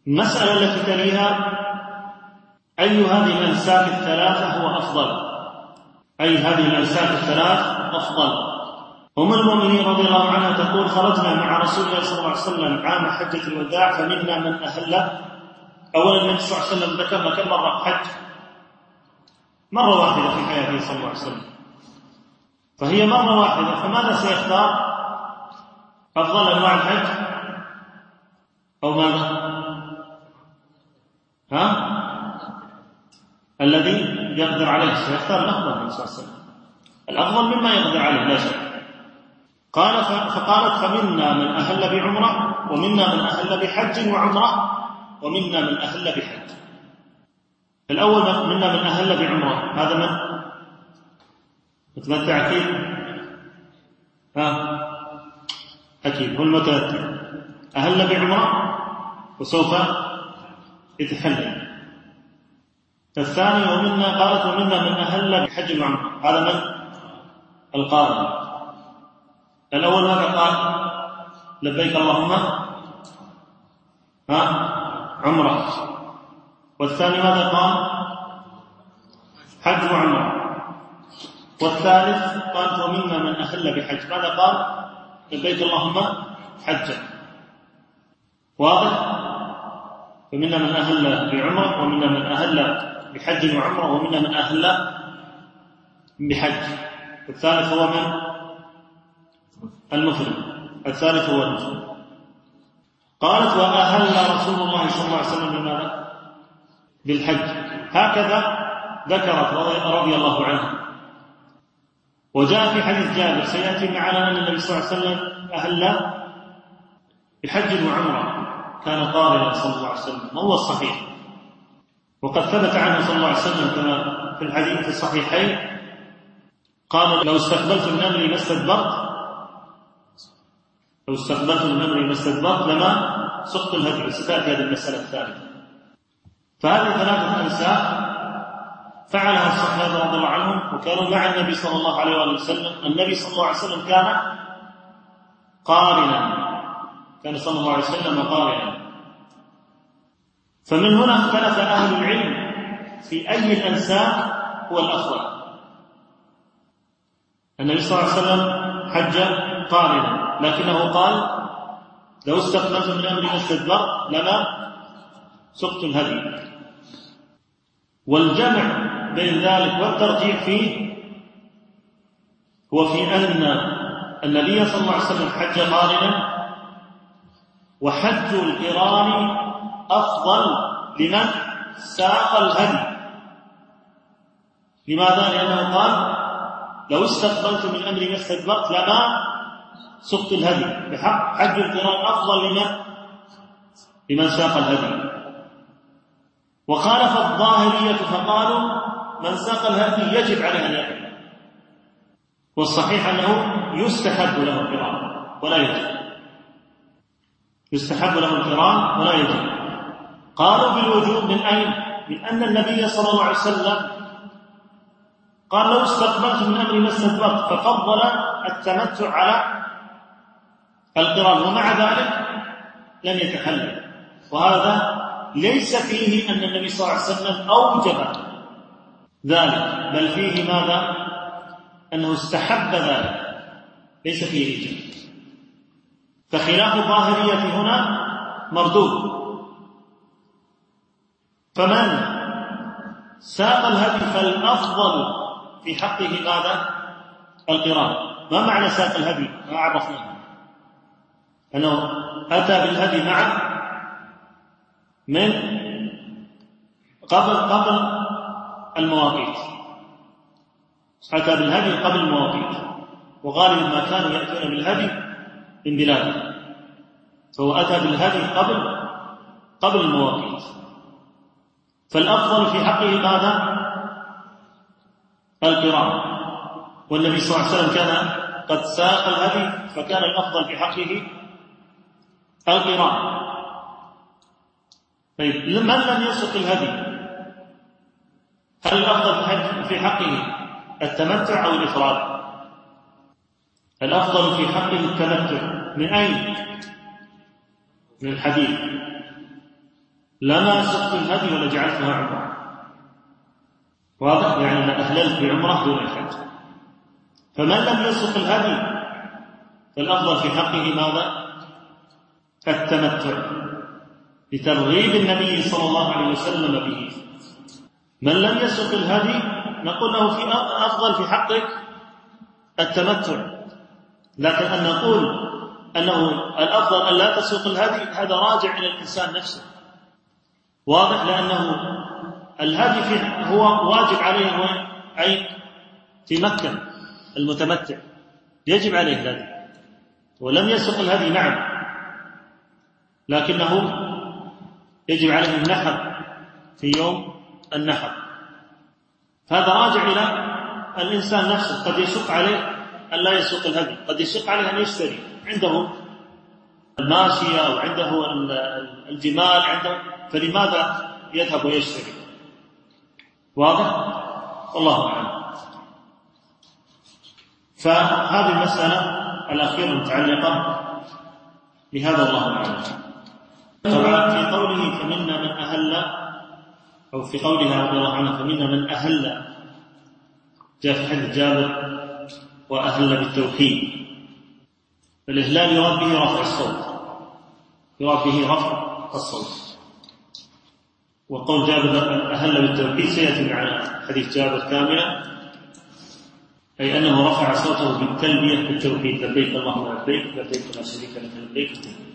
المسألة التي تليها: أي هذه الأنساك الثلاثة هو أفضل؟ أي هذه الأنساك الثلاث أفضل؟ أم المؤمنين رضي الله عنها تقول: خرجنا مع رسول الله صلى الله عليه وسلم عام حجة الوداع فمنا من أهل. أولا النبي صلى الله عليه وسلم ذكرنا كم مرة حج؟ مرة واحدة في حياته صلى الله عليه وسلم، فهي مرة واحدة، فماذا سيختار؟ أفضل أنواع الحج أو ماذا؟ الذي يقدر عليه سيختار الأفضل صلى الله عليه وسلم، الأفضل مما يقدر عليه لا شك. فقالت: فمنا من أهل بعمرة، ومنا من أهل بحج وعمرة، ومنا من أهل بحج. الأول منا من أهل بعمرة، هذا من متمتع أكيد؟ أكيد هو المتمتع، أهل بعمرة وسوف يتحلل. الثاني قالت: ومنا من أهل بحج وعمرة، هذا من القارن. الأول ماذا قال؟ لبيك اللهم عمرة. والثاني ماذا قال؟ حج وعمرة. والثالث قال: ومنا من أهل بحج، ماذا قال؟ لبيك اللهم حجا. واضح؟ ومنا من أهل بعمرة، ومنا من أهل بحج وعمرة، ومنا من أهل بحج. الثالث هو من المفرد، الثالث هو المفرد. قالت: وأهل رسول الله صلى الله عليه وسلم بماذا؟ بالحج. هكذا ذكرت رضي الله عنها. وجاء في حديث جابر سيأتي معنا أن النبي صلى الله عليه وسلم أهل بحج وعمرة، كان قارئا صلى الله عليه وسلم، وهو الصحيح. وقد ثبت عنه صلى الله عليه وسلم كما في الحديث في الصحيحين قال: لو استقبلت من أمري ما استدبرت لما سقت الهدي. وستأتي هذه المسألة الثالثة. فهذه ثلاثة أنساك فعلها الصحابة رضي الله عنهم، وكانوا مع النبي صلى الله عليه وسلم. النبي صلى الله عليه وسلم كان قارنا، كان صلى الله عليه وسلم قارنا. فمن هنا اختلف أهل العلم في أي الأنساك هو الأفضل. النبي صلى الله عليه وسلم حج قارنا، لكنه قال: لو استقبلت من أمري ما استدبرت لما سقت الهدي. والجمع بين ذلك والترجيح فيه هو في أن النبي صلى الله عليه وسلم حج قارنا، وحج القران أفضل لمن ساق الهدي. لماذا؟ لأنه قال: لو استقبلت من أمري ما استدبرت لما سقت الهدي. بحق حج القران أفضل لمن ساق الهدي. وخالف الظاهرية فقالوا: من ساق الهدي يجب عليه أن يحج، والصحيح أنه يستحب له القران ولا يجب. يستحب له القران ولا يجب. قالوا بالوجوب من أين؟ من أن النبي صلى الله عليه وسلم قال: لو استقبلت من أمري ما استدبرت، ففضل التمتع على القران، ومع ذلك لم يتحلل. وهذا ليس فيه أن النبي صلى الله عليه وسلم أوجب ذلك، بل فيه ماذا؟ أنه استحب ذلك، ليس فيه إيجاب. فخلاف الظاهرية هنا مردود. فمن ساق الهدي فالأفضل في حقه ماذا؟ القران. ما معنى ساق الهدي؟ ما عرفناه، أنه أتى بالهدي معه من قبل المواقيت، أتى بالهدي قبل المواقيت. وغالبا ما كانوا يأتون بالهدي من بلاده، فهو أتى بالهدي قبل المواقيت. فالأفضل في حقه ماذا؟ القران. والنبي صلى الله عليه وسلم كان قد ساق الهدي، فكان الأفضل في حقه القران. طيب، من لم يسق الهدي هل الأفضل في حقه التمتع أو الإفراد؟ الأفضل في حقه التمتع. من أين؟ من الحديث لما سقت الهدي ولا جعلتها عمرة. واضح؟ يعني أنا أهللت بعمرة دون الحج. فمن لم يسق الهدي فالأفضل في حقه ماذا؟ التمتع، لترغيب النبي صلى الله عليه وسلم به. من لم يسق الهدي نقول له في أفضل في حقك التمتع، لكن أن نقول أنه الأفضل أن لا تسوق الهدي هذا راجع إلى الإنسان نفسه. واضح؟ لأنه الهدي هو واجب عليه وين؟ أي في مكة. المتمتع يجب عليه الهدي، ولم يسوق الهدي نعم، لكنه يجب عليه النحر في يوم النحر. فهذا راجع إلى الإنسان نفسه. قد يشق عليه أن لا يسوق الهدي، قد يشق عليه أن يشتري، عنده الماشية أو عنده الجمال عنده، فلماذا يذهب ويشتري؟ واضح؟ والله أعلم. فهذه المسألة الأخيرة المتعلقة بهذا الله أعلم. طبعا في قوله فمنا من أهل، أو في قولها رضي الله عنه فمنا من أهل، جاء في حديث جابر وأهل بالتوحيد. الإهلال يراد به رفع الصوت، يراد به رفع الصوت. وقول جابر أهل بالتوحيد سيأتي معنا حديث جابر كاملا، أي أنه رفع صوته بالتلبية بالتوحيد: لبيك اللهم لبيك، لبيك لا شريك لك لبيك.